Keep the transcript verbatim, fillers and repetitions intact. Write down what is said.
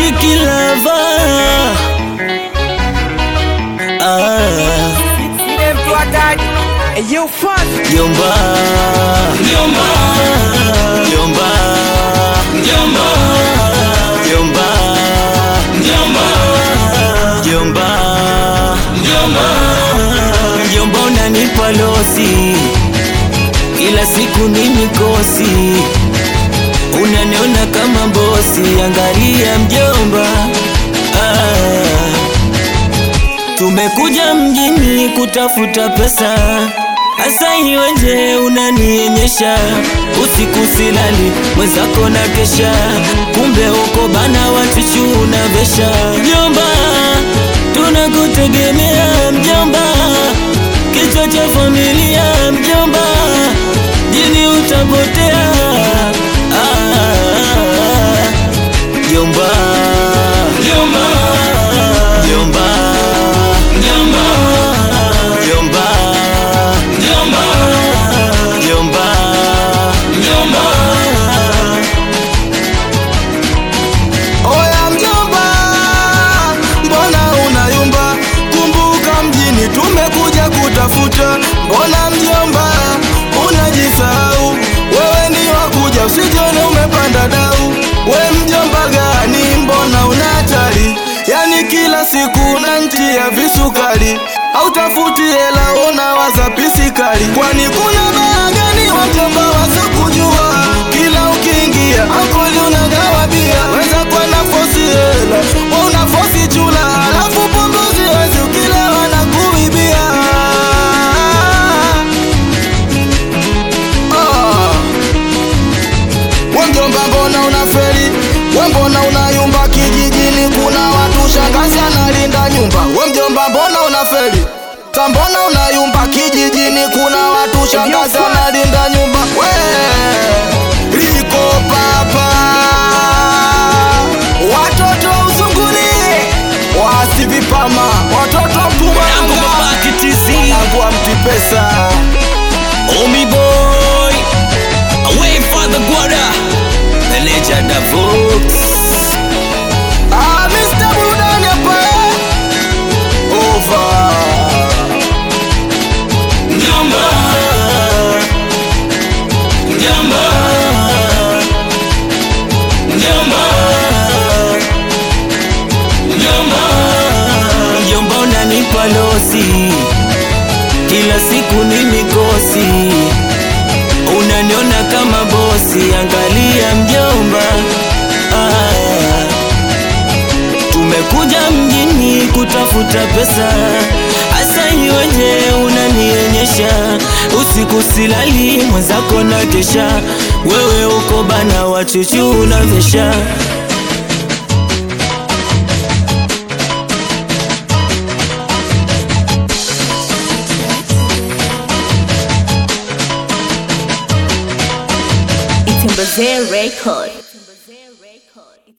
Ricky Lover. Ah. You fun. Yomba, Yomba, Yomba, Yomba, Yomba, Yomba, Yomba, Yomba, Yomba unanipa losi, kila siku ni mikosi, unaniona kama bosi, angalia mjomba. Ah. Tumekuja mjini kutafuta pesa, asa iweje unanionyesha, usiku silali mwenzako na kesha, kumbe uko bana watuchu unavesha. Mjomba, tunakutegemea mjomba, kichwa cha familia mjomba, jini utapotea. Ah, mjomba, mjomba, mjomba, mbona mjomba unajisahau, wewe ni wakuja usijone umepanda dau. We mjomba gani, mbona unatali, yani kila siku unantia visukari, hautafuti hela unawaza pisikali. Kwani kuna baa gani wa mjomba wasokujua, kila ukiingia akoli unagawa bia, weza kwa nafosi hela unafosi chula, alafu punguzi wezi ukilewa na kuibia. Mjomba mbona unafeli, we mbona unayumba, kijijini kuna watu shangazi analinda nyumba. We mjomba mbona unafeli, ta mbona unayumba, kijijini kuna watu shangazi analinda nyumba. We liko papa, watoto usunguli wasivipama, watoto mpuanga agua mtipesa. Omi boy, away for the guada, the legend of Vox. Ah, Mister Burudani hapa over. Mjomba, mjomba, mjomba, mjomba, mjomba unanipa losi, kila siku ni mikosi, unaniona kama bosi, angalia mjomba. Ah. Tumekuja mjini kutafuta pesa, asa iweje unanionyesha, usiku silali mwenzako na kesha, wewe uko bana wachuchu unavesha. Brazil record.